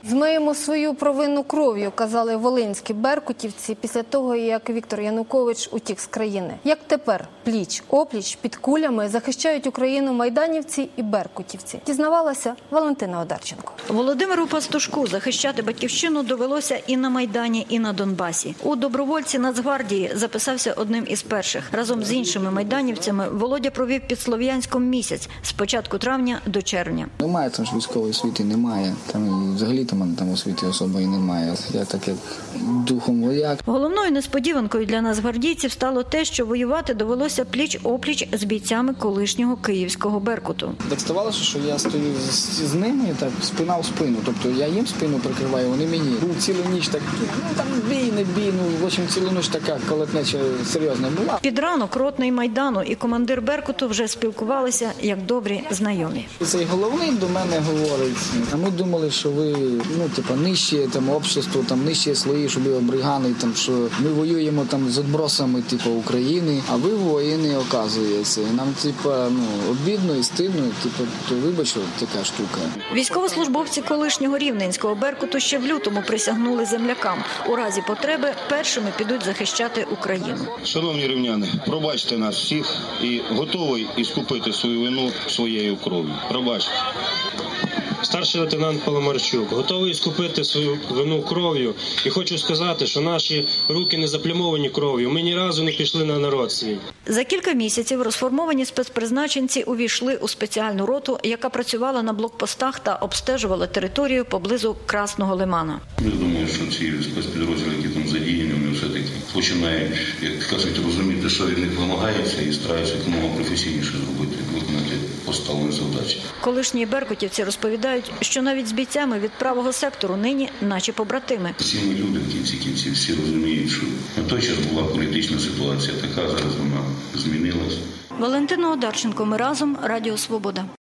Змиємо свою провину кров'ю, казали волинські беркутівці після того, як Віктор Янукович утік з країни. Як тепер пліч-опліч під кулями захищають Україну майданівці і беркутівці? Дізнавалася Валентина Одарченко. Володимиру Пастушку захищати батьківщину довелося і на Майдані, і на Донбасі. У добровольці Нацгвардії записався одним із перших. Разом з іншими майданівцями Володя провів під Слов'янськом місяць з початку травня до червня. Немає там ж військової освіти, немає. Там взагалі там освіти особої немає. Я так як духом вояк. Головною несподіванкою для нацгвардійців стало те, що воювати довелося пліч-опліч з бійцями колишнього київського «Беркуту». Так ставалося, що я стою з ними, так спина в спину. Тобто я їм спину прикриваю, вони мені. Був цілу ніч так, там бій, не бій, в общем, цілу ніч така колотнеча серйозна була. Під ранок ротний Майдану і командир «Беркуту» вже спілкувалися як добрі знайомі. Цей головний до мене говорить, а ми думали, що ви, нижче общество, нижчі слої, що ви обригани, що ми воюємо з відбросами України, а ви воїни, оказується. І нам обідно і стидно, то вибачте, така штука. Військовослужбовці колишнього рівненського «Беркуту» ще в лютому присягнули землякам. У разі потреби першими підуть захищати Україну. Шановні рівняни, пробачте нас всіх і готовий іскупити свою вину своєю кров'ю. Пробачте. Старший лейтенант Паламарчук готовий скупити свою вину кров'ю. І хочу сказати, що наші руки не заплямовані кров'ю. Ми ні разу не пішли на народ свій. За кілька місяців розформовані спецпризначенці увійшли у спеціальну роту, яка працювала на блокпостах та обстежувала територію поблизу Красного Лимана. Я думаю, що ці спецпідрозділи, які там задіяні, вони все-таки починають, як кажуть, розуміти, що від них вимагається і стараються якомога професійніше зробити, виконати поставлені завдачі. Колишні беркутівці розповідають, що навіть з бійцями від правого сектору нині наче побратими. Всі ми люди в кінці кінців всі розуміють, що на той час була політична ситуація така, зараз вона змінилась. Валентина Одарченко, ми разом, Радіо Свобода.